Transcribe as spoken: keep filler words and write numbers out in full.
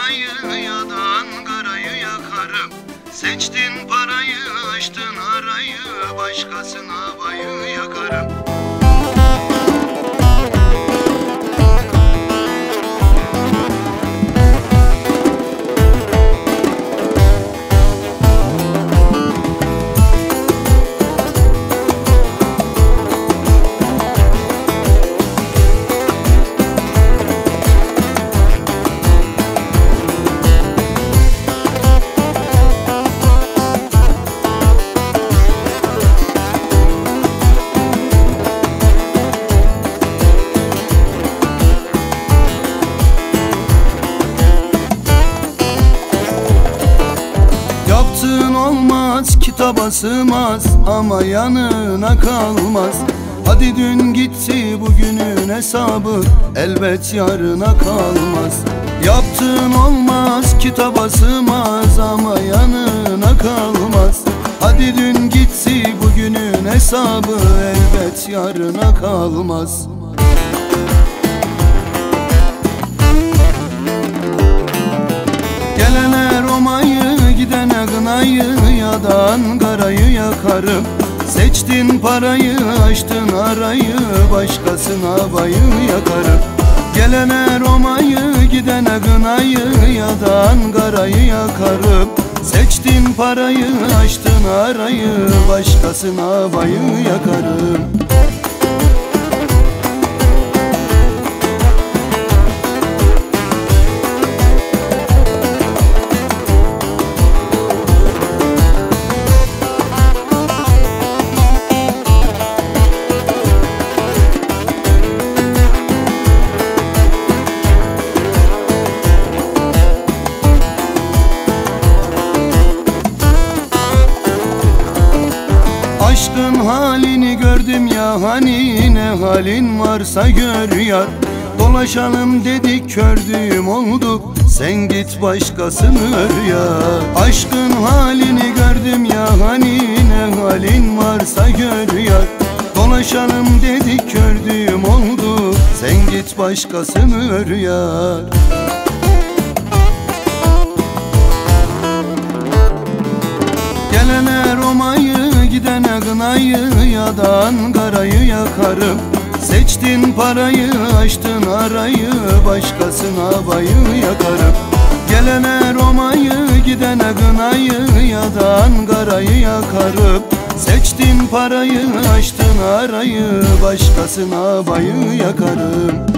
parayı ya da Ankara'yı yakarım. Seçtin parayı, açtın arayı, başkasına bayı yakarım. Yaptığın olmaz, kitaba sığmaz ama yanına kalmaz. Hadi dün gitti, bugünün hesabı elbet yarına kalmaz. Yaptığın olmaz, kitaba sığmaz ama yanına kalmaz. Hadi dün gitti, bugünün hesabı elbet yarına kalmaz. Gelene Roma'yı, gidene Gınay'ı ya da Ankara'yı yakarım. Seçtin parayı, açtın arayı, başkasına bayı yakarım. Gelene Roma'yı, gidene Gınay'ı ya da Ankara'yı yakarım. Seçtin parayı, açtın arayı, başkasına bayı yakarım. Aşkın halini gördüm ya, hani ne halin varsa gör yar. Dolaşalım dedik, kördüğüm olduk, sen git başkasını ör ya. Aşkın halini gördüm ya, hani ne halin varsa gör yar. Dolaşalım dedik, kördüğüm oldu, sen git başkasını ör yar. Gelene Roma'yı, gidene Gınay'ı ya da Ankara'yı yakarım. Seçtin parayı, açtın arayı, başkasına bayı yakarım. Gelene Roma'yı, gidene Gınay'ı ya da Ankara'yı yakarım. Seçtin parayı, açtın arayı, başkasına bayı yakarım.